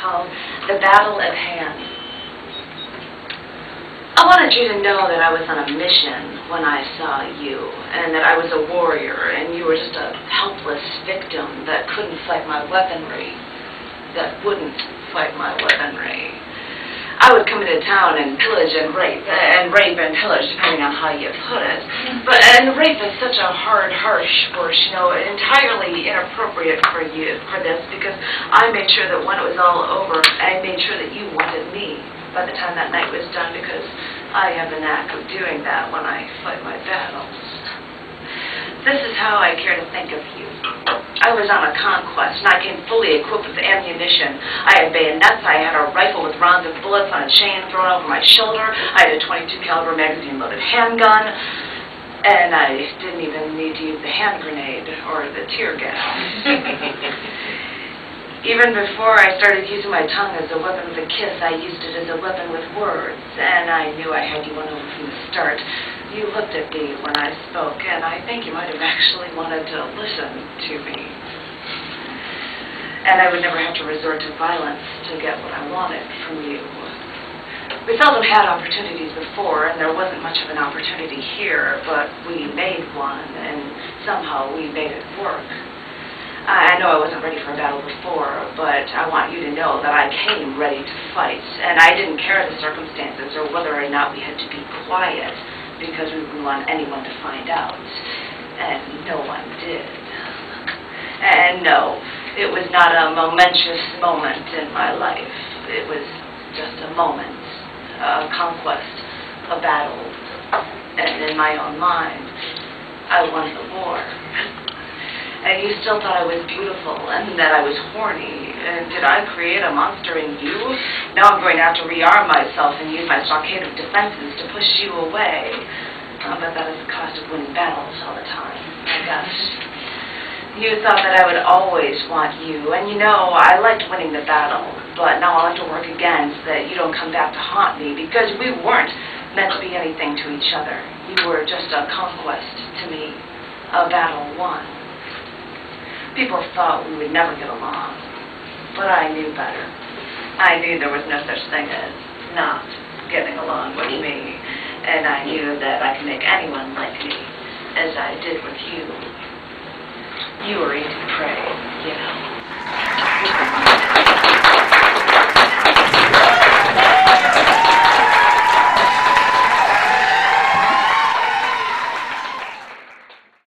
called The Battle at Hand. I wanted you to know that I was on a mission when I saw you, and that I was a warrior, and you were just a helpless victim that couldn't fight my weaponry, that wouldn't fight my weaponry. I would come into town and pillage and rape and pillage, depending on how you put it. And rape is such a harsh word, you know, entirely inappropriate for this, because I made sure that when it was all over, I made sure that you wanted me by the time that night was done, because I have the knack of doing that when I fight my battles. This is how I care to think of you. I was on a conquest, and I came fully equipped with ammunition. I had bayonets, I had a rifle with rounds of bullets on a chain thrown over my shoulder, I had a .22 caliber magazine-loaded handgun, and I didn't even need to use the hand grenade or the tear gas. Even before I started using my tongue as a weapon with a kiss, I used it as a weapon with words, and I knew I had you won over from the start. You looked at me when I spoke, and I think you might have actually wanted to listen to me. And I would never have to resort to violence to get what I wanted from you. We seldom had opportunities before, and there wasn't much of an opportunity here, but we made one, and somehow we made it work. I know I wasn't ready for a battle before, but I want you to know that I came ready to fight, and I didn't care the circumstances or whether or not we had to be quiet, because we didn't want anyone to find out, and no one did. And no, it was not a momentous moment in my life. It was just a moment, a conquest, a battle, and in my own mind, I won the war. And you still thought I was beautiful, and that I was horny. And did I create a monster in you? Now I'm going to have to rearm myself and use my stockade of defenses to push you away. But that is the cost of winning battles all the time, I guess. You thought that I would always want you, and you know, I liked winning the battle, but now I'll have to work again so that you don't come back to haunt me, because we weren't meant to be anything to each other. You were just a conquest to me, a battle won. People thought we would never get along, but I knew better. I knew there was no such thing as not getting along with me, and I knew that I could make anyone like me, as I did with you. You were easy